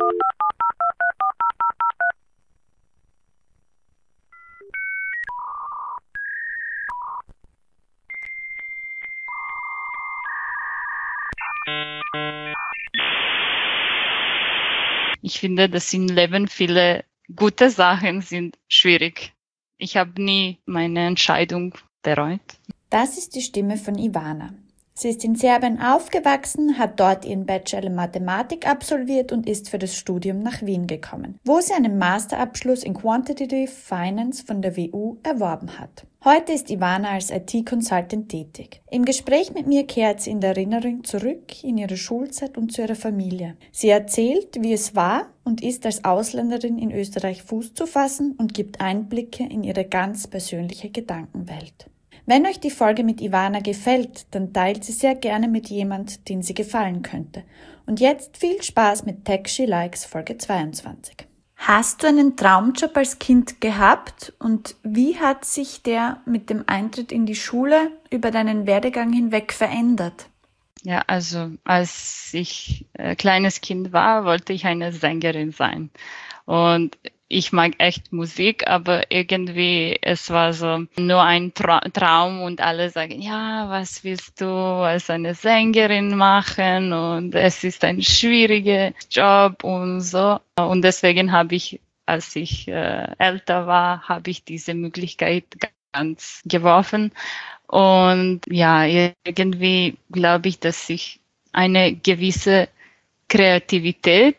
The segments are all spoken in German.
Ich finde, dass im Leben viele gute Sachen sind schwierig. Ich habe nie meine Entscheidung bereut. Das ist die Stimme von Ivana. Sie ist in Serbien aufgewachsen, hat dort ihren Bachelor in Mathematik absolviert und ist für das Studium nach Wien gekommen, wo sie einen Masterabschluss in Quantitative Finance von der WU erworben hat. Heute ist Ivana als IT-Consultant tätig. Im Gespräch mit mir kehrt sie in der Erinnerung zurück in ihre Schulzeit und zu ihrer Familie. Sie erzählt, wie es war und ist, als Ausländerin in Österreich Fuß zu fassen und gibt Einblicke in ihre ganz persönliche Gedankenwelt. Wenn euch die Folge mit Ivana gefällt, dann teilt sie sehr gerne mit jemand, den sie gefallen könnte. Und jetzt viel Spaß mit Tech She Likes Folge 22. Hast du einen Traumjob als Kind gehabt und wie hat sich der mit dem Eintritt in die Schule über deinen Werdegang hinweg verändert? Ja, also als ich kleines Kind war, wollte ich eine Sängerin sein. Und ich mag echt Musik, aber irgendwie, es war so nur ein Traum und alle sagen, ja, was willst du als eine Sängerin machen? Und es ist ein schwieriger Job und so. Und deswegen habe ich, als ich älter war, habe ich diese Möglichkeit ganz geworfen. Und ja, irgendwie glaube ich, dass ich eine gewisse Kreativität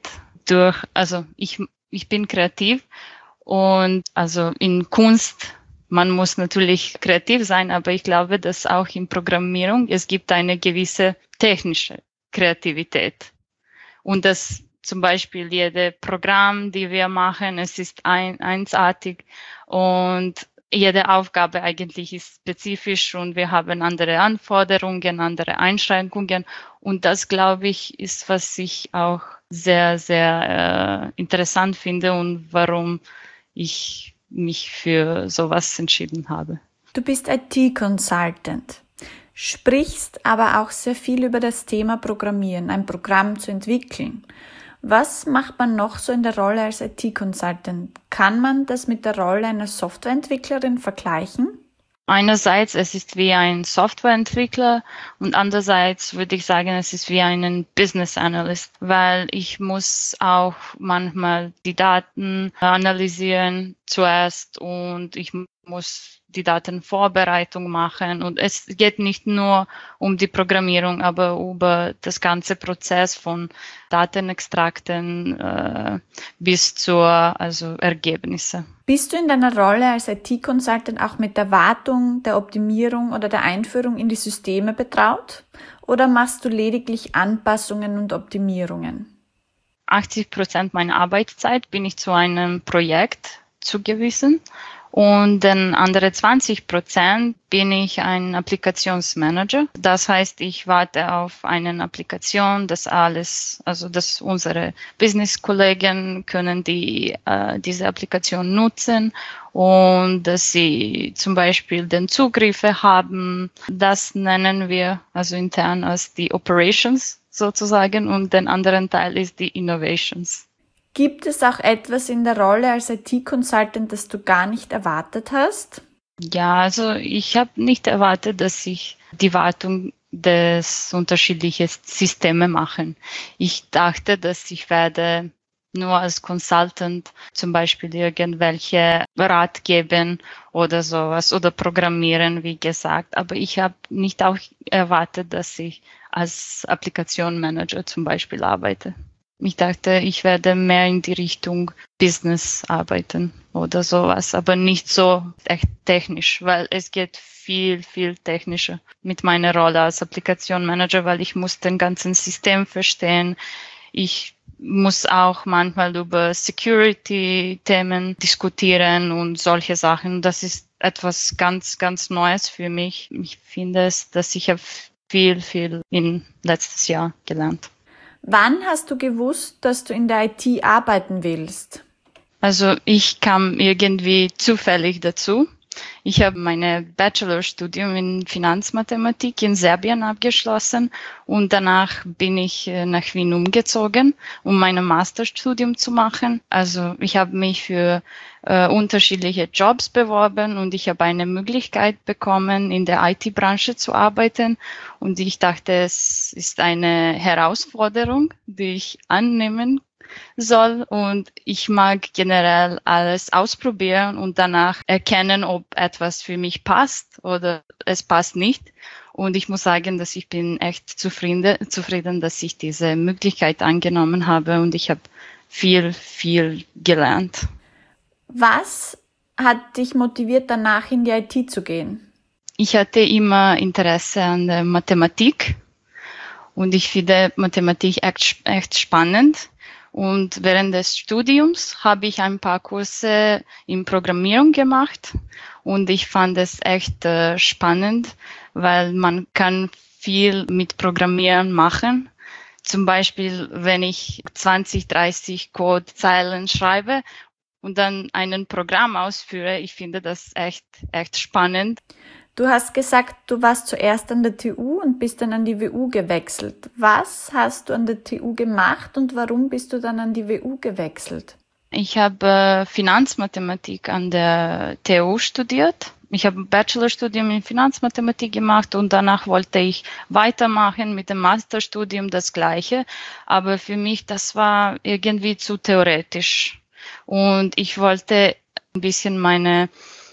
ich bin kreativ und also in Kunst, man muss natürlich kreativ sein, aber ich glaube, dass auch in Programmierung es gibt eine gewisse technische Kreativität. Und dass zum Beispiel jede Programm, die wir machen, es ist einzigartig und jede Aufgabe eigentlich ist spezifisch und wir haben andere Anforderungen, andere Einschränkungen. Und das, glaube ich, ist, was ich auch sehr, sehr interessant finde und warum ich mich für sowas entschieden habe. Du bist IT-Consultant, sprichst aber auch sehr viel über das Thema Programmieren, ein Programm zu entwickeln. Was macht man noch so in der Rolle als IT-Consultant? Kann man das mit der Rolle einer Softwareentwicklerin vergleichen? Einerseits, es ist wie ein Softwareentwickler und andererseits würde ich sagen, es ist wie ein Business Analyst, weil ich muss auch manchmal die Daten analysieren zuerst und ich muss die Datenvorbereitung machen und es geht nicht nur um die Programmierung, aber über das ganze Prozess von Datenextrakten bis zur Ergebnisse. Bist du in deiner Rolle als IT-Consultant auch mit der Wartung, der Optimierung oder der Einführung in die Systeme betraut? Oder machst du lediglich Anpassungen und Optimierungen? 80% meiner Arbeitszeit bin ich zu einem Projekt zugewiesen. Und dann andere 20% bin ich ein Applikationsmanager. Das heißt, ich warte auf eine Applikation, dass unsere Business-Kollegen können diese Applikation nutzen und dass sie zum Beispiel den Zugriffe haben. Das nennen wir also intern als die Operations sozusagen und den anderen Teil ist die Innovations. Gibt es auch etwas in der Rolle als IT-Consultant, das du gar nicht erwartet hast? Ja, also ich habe nicht erwartet, dass ich die Wartung des unterschiedlichen Systeme machen. Ich dachte, dass ich werde nur als Consultant zum Beispiel irgendwelche Rat geben oder sowas oder programmieren, wie gesagt. Aber ich habe nicht auch erwartet, dass ich als Applikation-Manager zum Beispiel arbeite. Ich dachte, ich werde mehr in die Richtung Business arbeiten oder sowas, aber nicht so echt technisch, weil es geht viel, viel technischer mit meiner Rolle als Applikation Manager, weil ich muss den ganzen System verstehen. Ich muss auch manchmal über Security-Themen diskutieren und solche Sachen. Das ist etwas ganz, ganz Neues für mich. Ich finde es, dass ich habe viel, viel in letztes Jahr gelernt. Wann hast du gewusst, dass du in der IT arbeiten willst? Also ich kam irgendwie zufällig dazu. Ich habe meine Bachelorstudium in Finanzmathematik in Serbien abgeschlossen und danach bin ich nach Wien umgezogen, um mein Masterstudium zu machen. Also ich habe mich für unterschiedliche Jobs beworben und ich habe eine Möglichkeit bekommen, in der IT-Branche zu arbeiten. Und ich dachte, es ist eine Herausforderung, die ich annehmen soll, und ich mag generell alles ausprobieren und danach erkennen, ob etwas für mich passt oder es passt nicht. Und ich muss sagen, dass ich bin echt zufrieden, dass ich diese Möglichkeit angenommen habe, und ich habe viel gelernt. Was hat dich motiviert, danach in die IT zu gehen? Ich hatte immer Interesse an der Mathematik und ich finde Mathematik echt spannend. Und während des Studiums habe ich ein paar Kurse in Programmierung gemacht und ich fand es echt spannend, weil man kann viel mit Programmieren machen. Zum Beispiel, wenn ich 20, 30 Codezeilen schreibe und dann ein Programm ausführe, ich finde das echt spannend. Du hast gesagt, du warst zuerst an der TU und bist dann an die WU gewechselt. Was hast du an der TU gemacht und warum bist du dann an die WU gewechselt? Ich habe Finanzmathematik an der TU studiert. Ich habe ein Bachelorstudium in Finanzmathematik gemacht und danach wollte ich weitermachen mit dem Masterstudium das Gleiche. Aber für mich, das war irgendwie zu theoretisch. Und ich wollte ein bisschen meine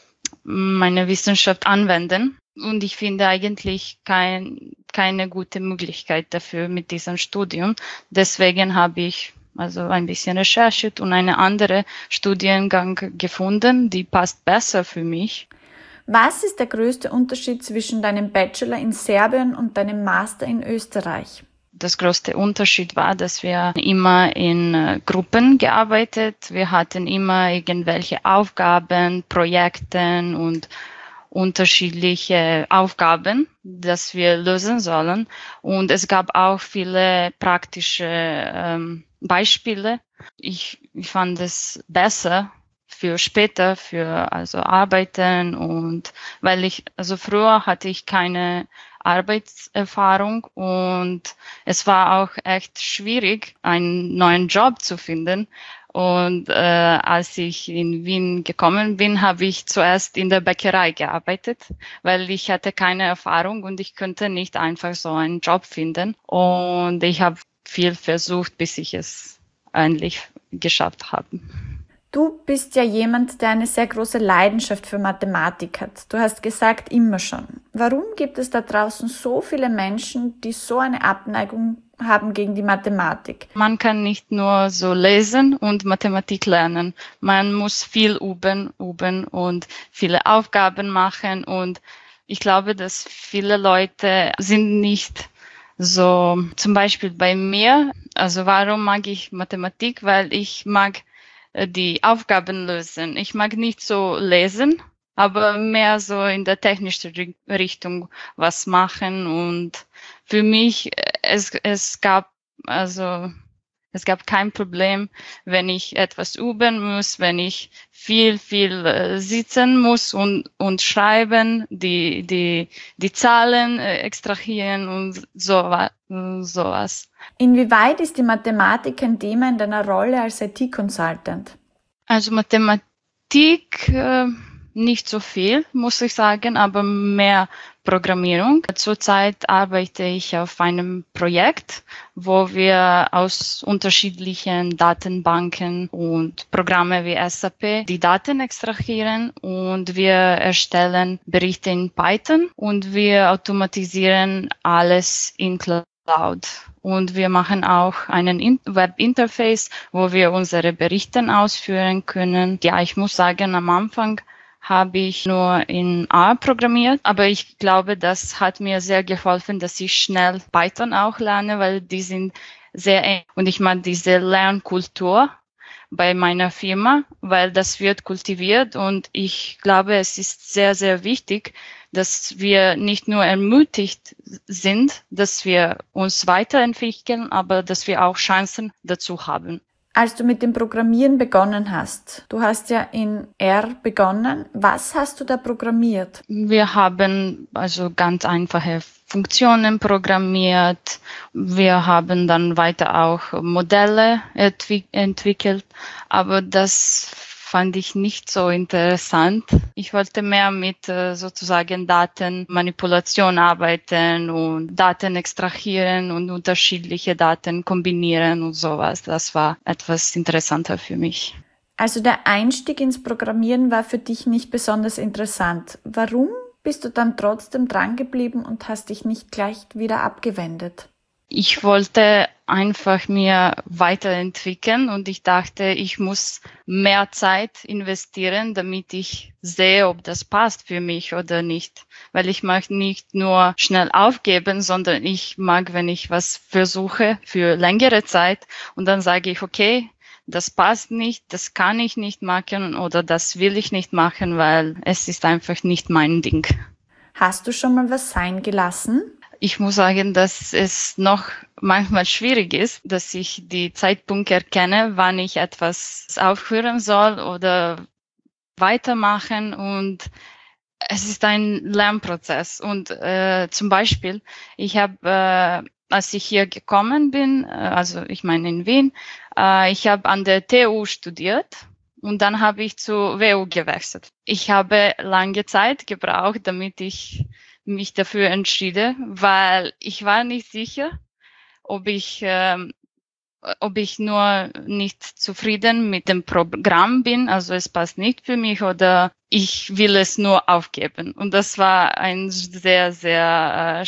Wissenschaft anwenden. Und ich finde eigentlich keine gute Möglichkeit dafür mit diesem Studium. Deswegen habe ich also ein bisschen recherchiert und einen anderen Studiengang gefunden, die passt besser für mich. Was ist der größte Unterschied zwischen deinem Bachelor in Serbien und deinem Master in Österreich? Das größte Unterschied war, dass wir immer in Gruppen gearbeitet. Wir hatten immer irgendwelche Aufgaben, Projekte und unterschiedliche Aufgaben, dass wir lösen sollen. Und es gab auch viele praktische Beispiele. Ich fand es besser für später, für also Arbeiten, und weil früher hatte ich keine Arbeitserfahrung und es war auch echt schwierig, einen neuen Job zu finden. Und als ich in Wien gekommen bin, habe ich zuerst in der Bäckerei gearbeitet, weil ich hatte keine Erfahrung und ich konnte nicht einfach so einen Job finden. Und ich habe viel versucht, bis ich es endlich geschafft habe. Du bist ja jemand, der eine sehr große Leidenschaft für Mathematik hat. Du hast gesagt, immer schon. Warum gibt es da draußen so viele Menschen, die so eine Abneigung haben gegen die Mathematik? Man kann nicht nur so lesen und Mathematik lernen. Man muss viel üben und viele Aufgaben machen. Und ich glaube, dass viele Leute sind nicht so, zum Beispiel bei mir. Also warum mag ich Mathematik? Weil ich mag die Aufgaben lösen. Ich mag nicht so lesen, aber mehr so in der technischen Richtung was machen. Und für mich, es gab kein Problem, wenn ich etwas üben muss, wenn ich viel sitzen muss und schreiben, die Zahlen extrahieren und sowas. Inwieweit ist die Mathematik ein Thema in deiner Rolle als IT-Consultant? Also Mathematik nicht so viel, muss ich sagen, aber mehr Programmierung. Zurzeit arbeite ich auf einem Projekt, wo wir aus unterschiedlichen Datenbanken und Programme wie SAP die Daten extrahieren und wir erstellen Berichte in Python und wir automatisieren alles in Cloud. Und wir machen auch einen Webinterface, wo wir unsere Berichte ausführen können. Ja, ich muss sagen, am Anfang habe ich nur in R programmiert, aber ich glaube, das hat mir sehr geholfen, dass ich schnell Python auch lerne, weil die sind sehr eng und ich mag diese Lernkultur bei meiner Firma, weil das wird kultiviert und ich glaube, es ist sehr wichtig, dass wir nicht nur ermutigt sind, dass wir uns weiterentwickeln, aber dass wir auch Chancen dazu haben. Als du mit dem Programmieren begonnen hast, du hast ja in R begonnen, was hast du da programmiert? Wir haben also ganz einfache Funktionen programmiert. Wir haben dann weiter auch Modelle entwickelt, aber das fand ich nicht so interessant. Ich wollte mehr mit sozusagen Datenmanipulation arbeiten und Daten extrahieren und unterschiedliche Daten kombinieren und sowas. Das war etwas interessanter für mich. Also der Einstieg ins Programmieren war für dich nicht besonders interessant. Warum bist du dann trotzdem dran geblieben und hast dich nicht gleich wieder abgewendet? Ich wollte einfach mir weiterentwickeln und ich dachte, ich muss mehr Zeit investieren, damit ich sehe, ob das passt für mich oder nicht. Weil ich mag nicht nur schnell aufgeben, sondern ich mag, wenn ich was versuche für längere Zeit und dann sage ich, okay, das passt nicht, das kann ich nicht machen oder das will ich nicht machen, weil es ist einfach nicht mein Ding. Hast du schon mal was sein gelassen? Ich muss sagen, dass es noch manchmal schwierig ist, dass ich die Zeitpunkte erkenne, wann ich etwas aufhören soll oder weitermachen. Und es ist ein Lernprozess. Und zum Beispiel, ich habe, als ich hier gekommen bin, also ich meine in Wien, ich habe an der TU studiert. Und dann habe ich zu WU gewechselt. Ich habe lange Zeit gebraucht, damit ich mich dafür entschieden, weil ich war nicht sicher, ob ich nur nicht zufrieden mit dem Programm bin, also es passt nicht für mich oder ich will es nur aufgeben. Und das war ein sehr, sehr,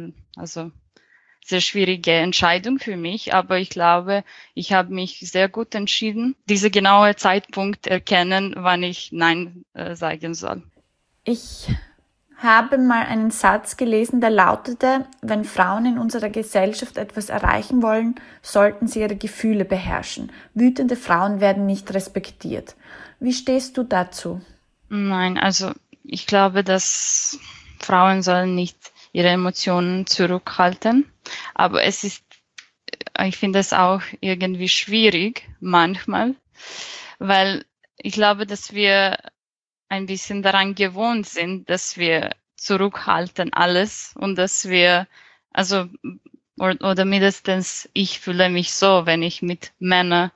sehr schwierige Entscheidung für mich, aber ich glaube, ich habe mich sehr gut entschieden, diese genaue Zeitpunkt erkennen, wann ich Nein sagen soll. Ich habe mal einen Satz gelesen, der lautete, wenn Frauen in unserer Gesellschaft etwas erreichen wollen, sollten sie ihre Gefühle beherrschen. Wütende Frauen werden nicht respektiert. Wie stehst du dazu? Nein, also ich glaube, dass Frauen sollen nicht ihre Emotionen zurückhalten, aber ich finde es auch irgendwie schwierig manchmal, weil ich glaube, dass wir ein bisschen daran gewohnt sind, dass wir zurückhalten alles und dass wir, oder mindestens ich fühle mich so, wenn ich mit Männern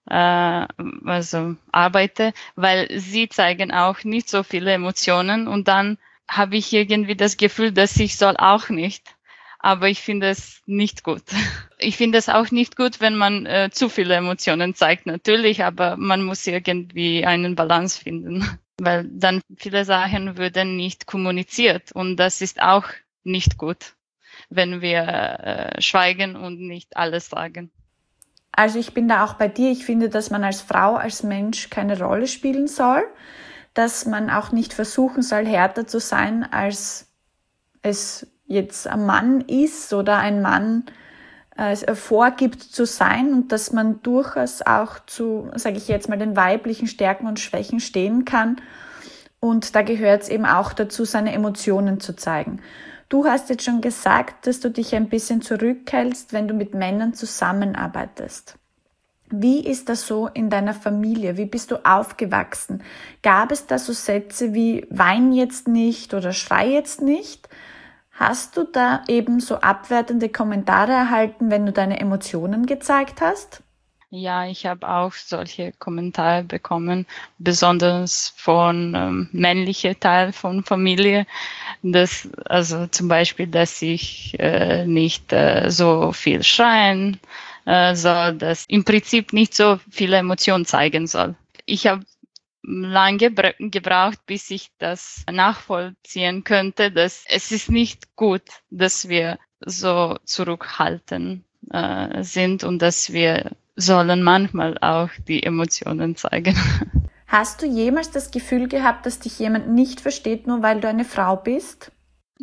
arbeite, weil sie zeigen auch nicht so viele Emotionen und dann habe ich irgendwie das Gefühl, dass ich soll auch nicht. Aber ich finde es nicht gut. Ich finde es auch nicht gut, wenn man zu viele Emotionen zeigt, natürlich, aber man muss irgendwie einen Balance finden, weil dann viele Sachen würden nicht kommuniziert und das ist auch nicht gut, wenn wir schweigen und nicht alles sagen. Also ich bin da auch bei dir. Ich finde, dass man als Frau, als Mensch keine Rolle spielen soll, dass man auch nicht versuchen soll, härter zu sein, als es jetzt ein Mann ist oder ein Mann vorgibt zu sein und dass man durchaus auch zu, sage ich jetzt mal, den weiblichen Stärken und Schwächen stehen kann. Und da gehört es eben auch dazu, seine Emotionen zu zeigen. Du hast jetzt schon gesagt, dass du dich ein bisschen zurückhältst, wenn du mit Männern zusammenarbeitest. Wie ist das so in deiner Familie? Wie bist du aufgewachsen? Gab es da so Sätze wie wein jetzt nicht oder schrei jetzt nicht? Hast du da eben so abwertende Kommentare erhalten, wenn du deine Emotionen gezeigt hast? Ja, ich habe auch solche Kommentare bekommen, besonders von männlichen Teil von Familie, also zum Beispiel, dass ich nicht so viel schreien soll, dass im Prinzip nicht so viele Emotionen zeigen soll. Ich habe lange gebraucht, bis ich das nachvollziehen könnte, dass es ist nicht gut, dass wir so zurückhaltend sind und dass wir sollen manchmal auch die Emotionen zeigen. Hast du jemals das Gefühl gehabt, dass dich jemand nicht versteht, nur weil du eine Frau bist?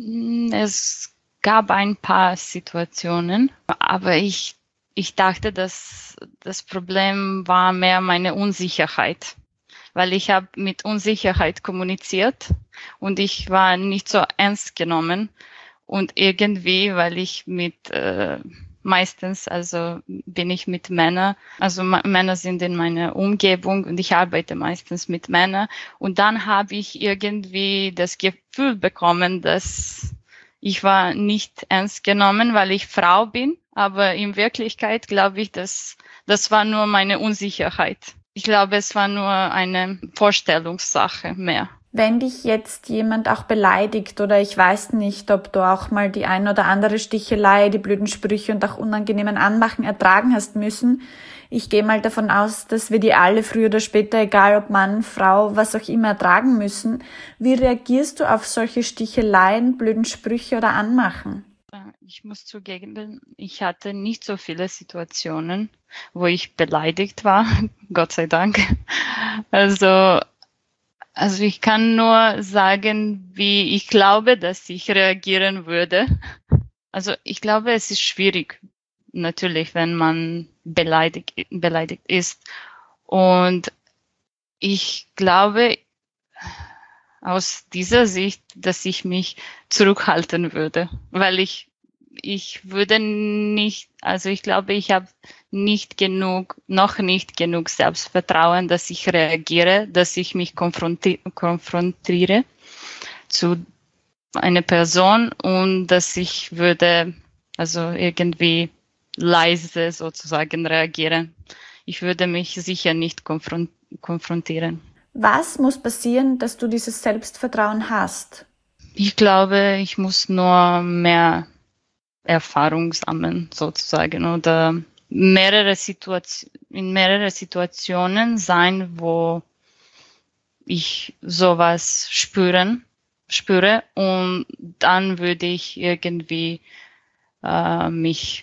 Es gab ein paar Situationen, aber ich dachte, dass das Problem war mehr meine Unsicherheit, weil ich habe mit Unsicherheit kommuniziert und ich war nicht so ernst genommen und irgendwie, weil ich mit meistens, also bin ich mit Männern, also Männer sind in meiner Umgebung und ich arbeite meistens mit Männern. Und dann habe ich irgendwie das Gefühl bekommen, dass ich war nicht ernst genommen, weil ich Frau bin. Aber in Wirklichkeit glaube ich, dass das war nur meine Unsicherheit. Ich glaube, es war nur eine Vorstellungssache mehr. Wenn dich jetzt jemand auch beleidigt oder ich weiß nicht, ob du auch mal die ein oder andere Stichelei, die blöden Sprüche und auch unangenehmen Anmachen ertragen hast müssen, ich gehe mal davon aus, dass wir die alle früher oder später, egal ob Mann, Frau, was auch immer, ertragen müssen. Wie reagierst du auf solche Sticheleien, blöden Sprüche oder Anmachen? Ich muss zugeben, ich hatte nicht so viele Situationen, wo ich beleidigt war, Gott sei Dank. Also ich kann nur sagen, wie ich glaube, dass ich reagieren würde. Also ich glaube, es ist schwierig, natürlich, wenn man beleidigt ist. Und ich glaube aus dieser Sicht, dass ich mich zurückhalten würde, weil ich würde nicht, also ich glaube, ich habe noch nicht genug Selbstvertrauen, dass ich reagiere, dass ich mich konfrontiere zu einer Person und dass ich würde, also irgendwie leise sozusagen reagieren. Ich würde mich sicher nicht konfrontieren. Was muss passieren, dass du dieses Selbstvertrauen hast? Ich glaube, ich muss nur mehr Erfahrung sammeln, sozusagen, oder in mehrere Situationen sein, wo ich sowas spüre und dann würde ich irgendwie mich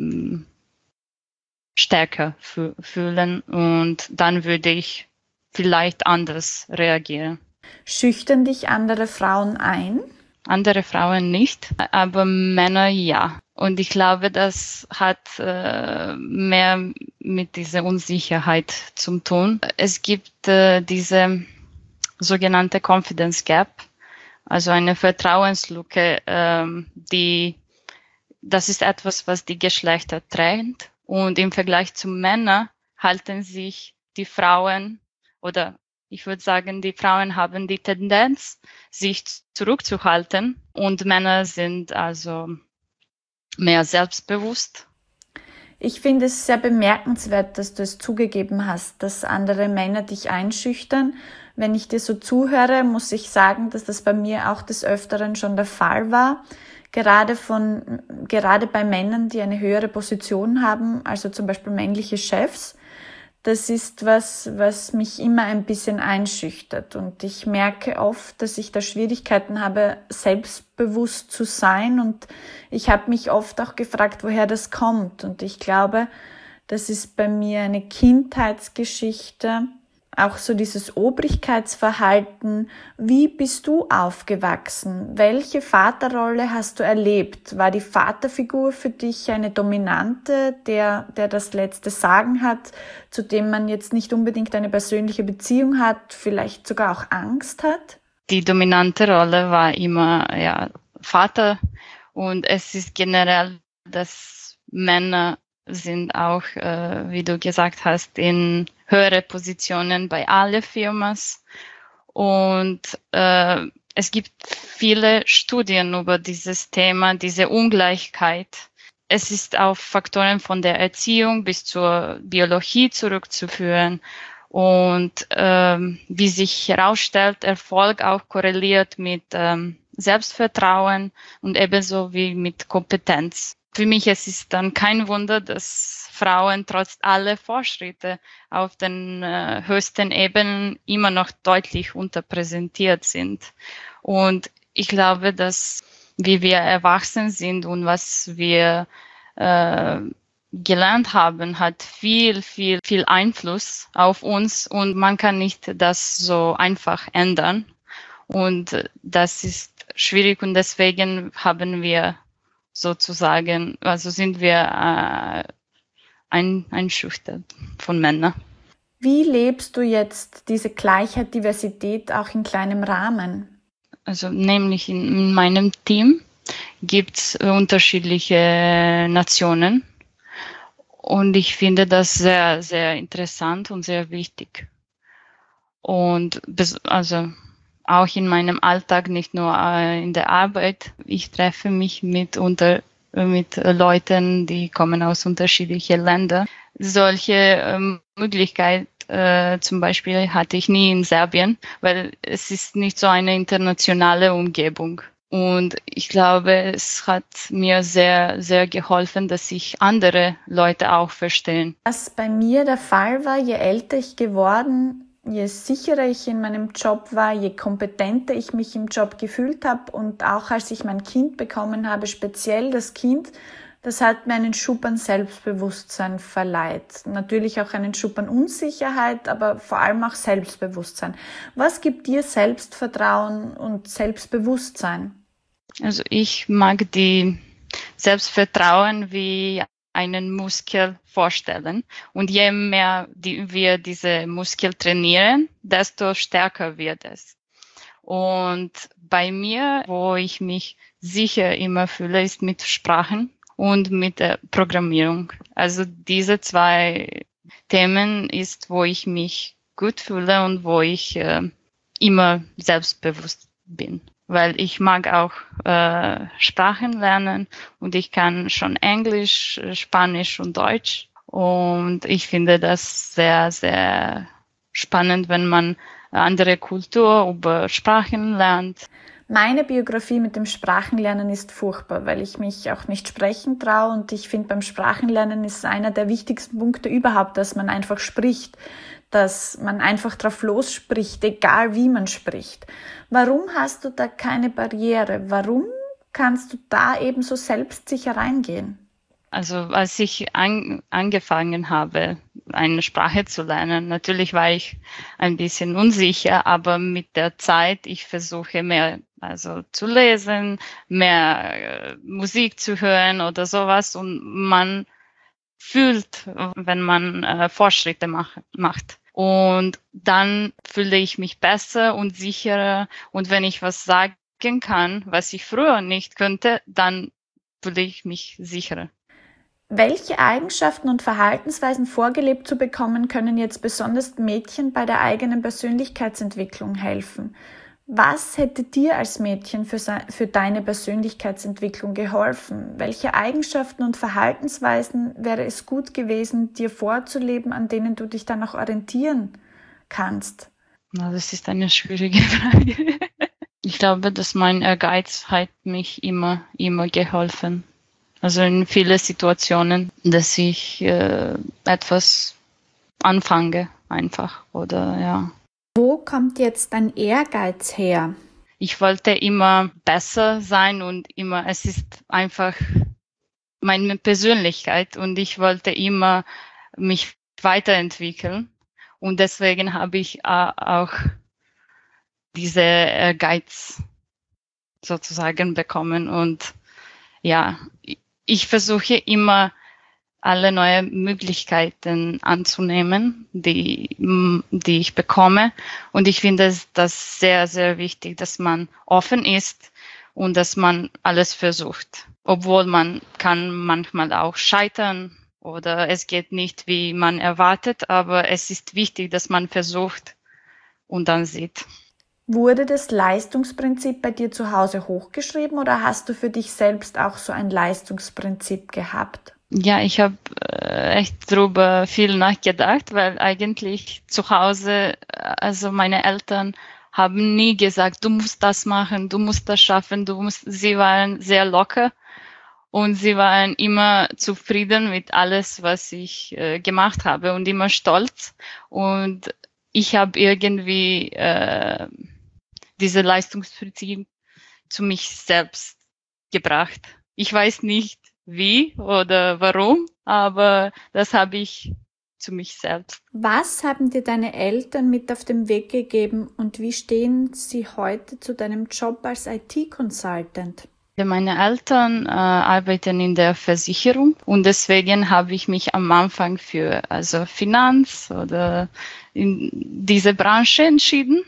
stärker fühlen und dann würde ich vielleicht anders reagieren. Schüchtern dich andere Frauen ein? Andere Frauen nicht, aber Männer ja. Und ich glaube, das hat mehr mit dieser Unsicherheit zu tun. Es gibt diese sogenannte Confidence Gap, also eine Vertrauenslücke, das ist etwas, was die Geschlechter trennt. Und im Vergleich zu Männern halten sich die Frauen oder ich würde sagen, die Frauen haben die Tendenz, sich zurückzuhalten und Männer sind also mehr selbstbewusst. Ich finde es sehr bemerkenswert, dass du es zugegeben hast, dass andere Männer dich einschüchtern. Wenn ich dir so zuhöre, muss ich sagen, dass das bei mir auch des Öfteren schon der Fall war. Gerade bei Männern, die eine höhere Position haben, also zum Beispiel männliche Chefs. Das ist was mich immer ein bisschen einschüchtert. Und ich merke oft, dass ich da Schwierigkeiten habe, selbstbewusst zu sein. Und ich habe mich oft auch gefragt, woher das kommt. Und ich glaube, das ist bei mir eine Kindheitsgeschichte. Auch so dieses Obrigkeitsverhalten. Wie bist du aufgewachsen? Welche Vaterrolle hast du erlebt? War die Vaterfigur für dich eine dominante, der das letzte Sagen hat, zu dem man jetzt nicht unbedingt eine persönliche Beziehung hat, vielleicht sogar auch Angst hat? Die dominante Rolle war immer Vater und es ist generell, dass Männer sind auch, wie du gesagt hast, in höhere Positionen bei allen Firmen. Und es gibt viele Studien über dieses Thema, diese Ungleichheit. Es ist auf Faktoren von der Erziehung bis zur Biologie zurückzuführen. Und wie sich herausstellt, Erfolg auch korreliert mit Selbstvertrauen und ebenso wie mit Kompetenz. Für mich es ist dann kein Wunder, dass Frauen trotz aller Fortschritte auf den höchsten Ebenen immer noch deutlich unterrepräsentiert sind. Und ich glaube, dass wie wir erwachsen sind und was wir gelernt haben, hat viel Einfluss auf uns und man kann nicht das so einfach ändern. Und das ist schwierig und deswegen haben wir sozusagen, also sind wir einschüchtert von Männern. Wie lebst du jetzt diese Gleichheit, Diversität auch in kleinem Rahmen? Also nämlich in meinem Team gibt es unterschiedliche Nationen. Und ich finde das sehr, sehr interessant und sehr wichtig. Und also auch in meinem Alltag, nicht nur in der Arbeit. Ich treffe mich mit Leuten, die kommen aus unterschiedlichen Ländern. Solche Möglichkeit zum Beispiel hatte ich nie in Serbien, weil es ist nicht so eine internationale Umgebung. Und ich glaube, es hat mir sehr, sehr geholfen, dass ich andere Leute auch verstehen. Was bei mir der Fall war, je älter ich geworden, je sicherer ich in meinem Job war, je kompetenter ich mich im Job gefühlt habe und auch als ich mein Kind bekommen habe, speziell das Kind, das hat mir einen Schub an Selbstbewusstsein verleiht. Natürlich auch einen Schub an Unsicherheit, aber vor allem auch Selbstbewusstsein. Was gibt dir Selbstvertrauen und Selbstbewusstsein? Also ich mag die Selbstvertrauen wie einen Muskel vorstellen. Und je mehr wir diese Muskel trainieren, desto stärker wird es. Und bei mir, wo ich mich sicher immer fühle, ist mit Sprachen und mit der Programmierung. Also diese zwei Themen ist, wo ich mich gut fühle und wo ich immer selbstbewusst bin. Weil ich mag auch Sprachen lernen und ich kann schon Englisch, Spanisch und Deutsch. Und ich finde das sehr, sehr spannend, wenn man andere Kultur über Sprachen lernt. Meine Biografie mit dem Sprachenlernen ist furchtbar, weil ich mich auch nicht sprechen traue und ich finde, beim Sprachenlernen ist einer der wichtigsten Punkte überhaupt, dass man einfach spricht, dass man einfach drauf losspricht, egal wie man spricht. Warum hast du da keine Barriere? Warum kannst du da eben so selbstsicher reingehen? Also als ich angefangen habe, eine Sprache zu lernen, natürlich war ich ein bisschen unsicher, aber mit der Zeit, ich versuche mehr zu lesen, mehr Musik zu hören oder sowas und man fühlt, wenn man Fortschritte macht. Und dann fühle ich mich besser und sicherer und wenn ich was sagen kann, was ich früher nicht könnte, dann fühle ich mich sicherer. Welche Eigenschaften und Verhaltensweisen vorgelebt zu bekommen, können jetzt besonders Mädchen bei der eigenen Persönlichkeitsentwicklung helfen? Was hätte dir als Mädchen für deine Persönlichkeitsentwicklung geholfen? Welche Eigenschaften und Verhaltensweisen wäre es gut gewesen, dir vorzuleben, an denen du dich dann auch orientieren kannst? Na, das ist eine schwierige Frage. Ich glaube, dass mein Ehrgeiz hat mich immer geholfen. Also in vielen Situationen, dass ich etwas anfange einfach oder ja. Wo kommt jetzt dein Ehrgeiz her? Ich wollte immer besser sein und es ist einfach meine Persönlichkeit und ich wollte immer mich weiterentwickeln und deswegen habe ich auch diese Ehrgeiz sozusagen bekommen und ja, ich versuche immer alle neue Möglichkeiten anzunehmen, die ich bekomme. Und ich finde das sehr, sehr wichtig, dass man offen ist und dass man alles versucht. Obwohl man kann manchmal auch scheitern oder es geht nicht, wie man erwartet, aber es ist wichtig, dass man versucht und dann sieht. Wurde das Leistungsprinzip bei dir zu Hause hochgeschrieben oder hast du für dich selbst auch so ein Leistungsprinzip gehabt? Ja, ich habe echt drüber viel nachgedacht, weil eigentlich zu Hause, also meine Eltern haben nie gesagt, du musst das machen, du musst das schaffen, sie waren sehr locker und sie waren immer zufrieden mit alles, was ich gemacht habe und immer stolz und ich habe irgendwie diese Leistungsprinzip zu mich selbst gebracht. Ich weiß nicht wie oder warum, aber das habe ich zu mich selbst. Was haben dir deine Eltern mit auf den Weg gegeben und wie stehen sie heute zu deinem Job als IT-Consultant? Meine Eltern arbeiten in der Versicherung und deswegen habe ich mich am Anfang für Finanz oder in diese Branche entschieden.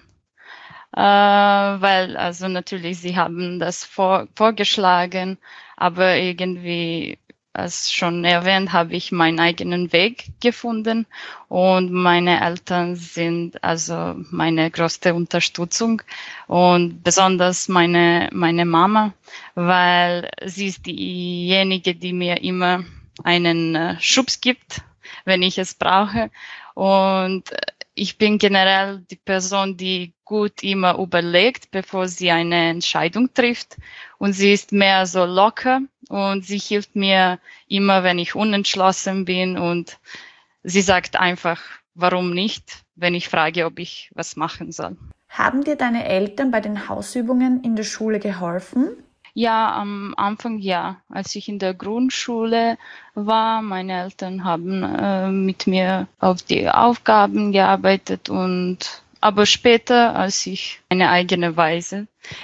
Weil natürlich sie haben das vorgeschlagen, aber irgendwie als schon erwähnt, habe ich meinen eigenen Weg gefunden und meine Eltern sind also meine größte Unterstützung und besonders meine Mama, weil sie ist diejenige, die mir immer einen Schubs gibt, wenn ich es brauche. Und ich bin generell die Person, die gut immer überlegt, bevor sie eine Entscheidung trifft. Und sie ist mehr so locker und sie hilft mir immer, wenn ich unentschlossen bin. Und sie sagt einfach, warum nicht, wenn ich frage, ob ich was machen soll. Haben dir deine Eltern bei den Hausübungen in der Schule geholfen? Ja, am Anfang ja. Als ich in der Grundschule war, meine Eltern haben mit mir auf die Aufgaben gearbeitet aber später, als ich eine eigene Weise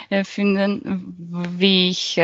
finden, wie ich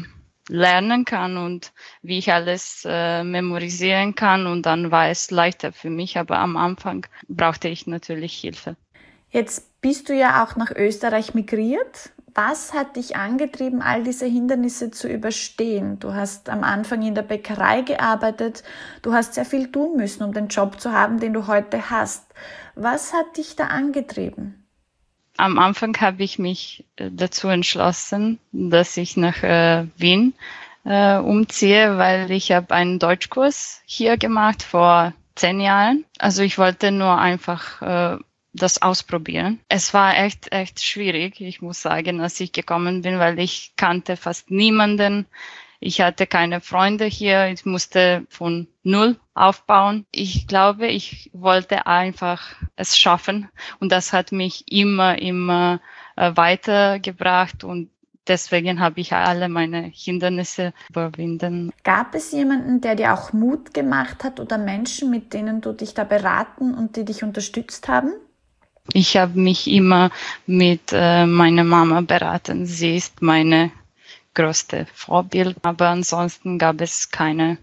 lernen kann und wie ich alles memorisieren kann und dann war es leichter für mich, aber am Anfang brauchte ich natürlich Hilfe. Jetzt bist du ja auch nach Österreich migriert. Was hat dich angetrieben, all diese Hindernisse zu überstehen? Du hast am Anfang in der Bäckerei gearbeitet. Du hast sehr viel tun müssen, um den Job zu haben, den du heute hast. Was hat dich da angetrieben? Am Anfang habe ich mich dazu entschlossen, dass ich nach Wien umziehe, weil ich habe einen Deutschkurs hier gemacht vor 10 Jahren. Also ich wollte nur einfach das ausprobieren. Es war echt schwierig, ich muss sagen, als ich gekommen bin, weil ich kannte fast niemanden. Ich hatte keine Freunde hier. Ich musste von null aufbauen. Ich glaube, ich wollte einfach es schaffen. Und das hat mich immer weitergebracht. Und deswegen habe ich alle meine Hindernisse überwinden. Gab es jemanden, der dir auch Mut gemacht hat oder Menschen, mit denen du dich da beraten und die dich unterstützt haben? Ich habe mich immer mit meiner Mama beraten. Sie ist meine größte Vorbild, aber ansonsten gab es keine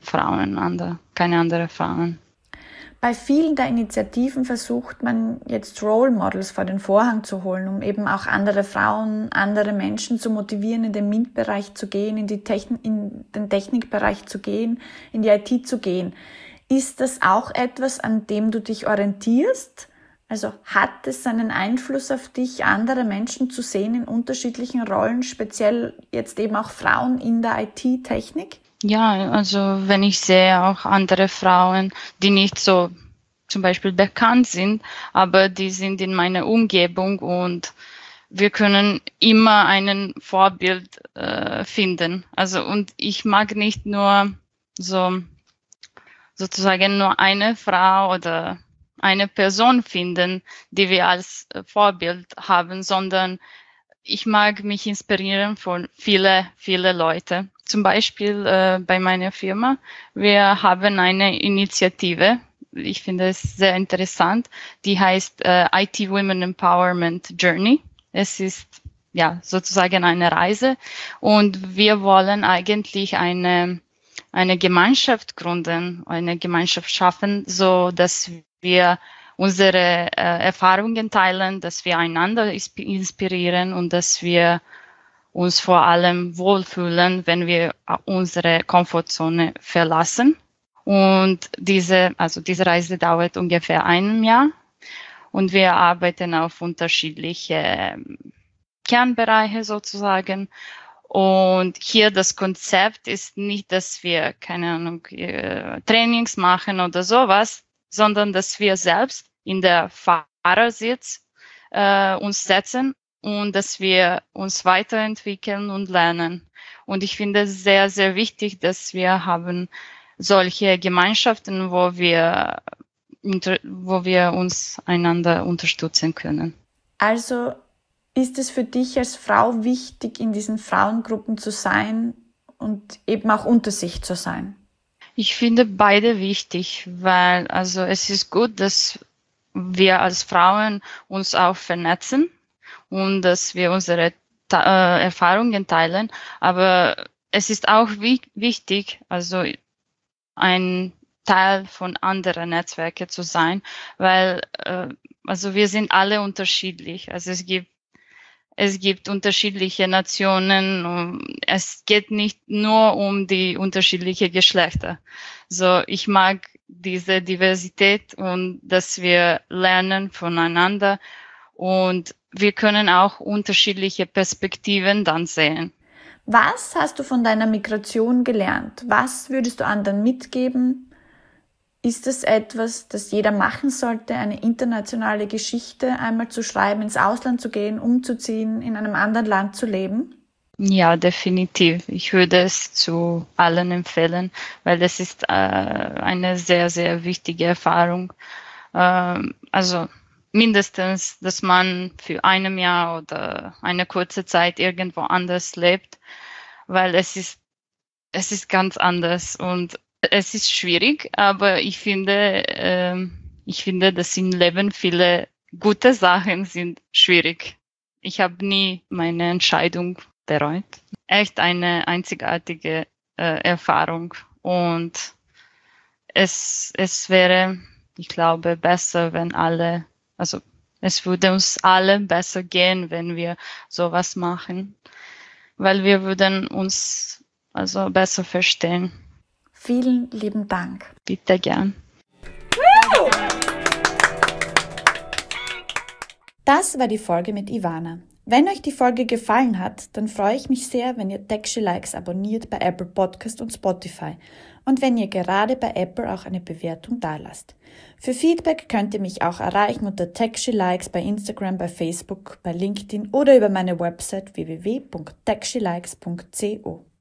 andere Frauen. Bei vielen der Initiativen versucht man jetzt Role Models vor den Vorhang zu holen, um eben auch andere Frauen, andere Menschen zu motivieren, in den MINT-Bereich zu gehen, in den Technikbereich zu gehen, in die IT zu gehen. Ist das auch etwas, an dem du dich orientierst? Also hat es einen Einfluss auf dich, andere Menschen zu sehen in unterschiedlichen Rollen, speziell jetzt eben auch Frauen in der IT-Technik? Ja, also wenn ich sehe auch andere Frauen, die nicht so zum Beispiel bekannt sind, aber die sind in meiner Umgebung und wir können immer einen Vorbild finden. Also und ich mag nicht nur sozusagen nur eine Frau oder eine Person finden, die wir als Vorbild haben, sondern ich mag mich inspirieren von viele Leute. Zum Beispiel bei meiner Firma, wir haben eine Initiative, ich finde es sehr interessant, die heißt IT Women Empowerment Journey. Es ist ja sozusagen eine Reise und wir wollen eigentlich eine Gemeinschaft gründen, eine Gemeinschaft schaffen, so dass wir unsere Erfahrungen teilen, dass wir einander inspirieren und dass wir uns vor allem wohlfühlen, wenn wir unsere Komfortzone verlassen. Und diese Reise dauert ungefähr 1 Jahr und wir arbeiten auf unterschiedliche Kernbereiche sozusagen. Und hier das Konzept ist nicht, dass wir, keine Ahnung, Trainings machen oder sowas, sondern dass wir selbst in der Fahrersitz uns setzen und dass wir uns weiterentwickeln und lernen. Und ich finde es sehr, sehr wichtig, dass wir haben solche Gemeinschaften, wo wir uns einander unterstützen können. Also ist es für dich als Frau wichtig, in diesen Frauengruppen zu sein und eben auch unter sich zu sein? Ich finde beide wichtig, weil also es ist gut, dass wir als Frauen uns auch vernetzen und dass wir unsere Erfahrungen teilen. Aber es ist auch wichtig, also ein Teil von anderen Netzwerken zu sein, weil also wir sind alle unterschiedlich. Also es gibt unterschiedliche Nationen und es geht nicht nur um die unterschiedlichen Geschlechter. So, ich mag diese Diversität und dass wir lernen voneinander und wir können auch unterschiedliche Perspektiven dann sehen. Was hast du von deiner Migration gelernt? Was würdest du anderen mitgeben? Ist es etwas, das jeder machen sollte, eine internationale Geschichte einmal zu schreiben, ins Ausland zu gehen, umzuziehen, in einem anderen Land zu leben? Ja, definitiv. Ich würde es zu allen empfehlen, weil das ist eine sehr, sehr wichtige Erfahrung. Also mindestens, dass man für ein Jahr oder eine kurze Zeit irgendwo anders lebt, weil es ist ganz anders und es ist schwierig, aber ich finde, dass im Leben viele gute Sachen sind schwierig. Ich habe nie meine Entscheidung bereut. Echt eine einzigartige Erfahrung und es wäre, ich glaube, besser, wenn es würde uns alle besser gehen, wenn wir sowas machen, weil wir würden uns besser verstehen. Vielen lieben Dank. Bitte gern. Das war die Folge mit Ivana. Wenn euch die Folge gefallen hat, dann freue ich mich sehr, wenn ihr Tech Likes abonniert bei Apple Podcast und Spotify und wenn ihr gerade bei Apple auch eine Bewertung dalasst. Für Feedback könnt ihr mich auch erreichen unter Tech Likes bei Instagram, bei Facebook, bei LinkedIn oder über meine Website www.techshelikes.co.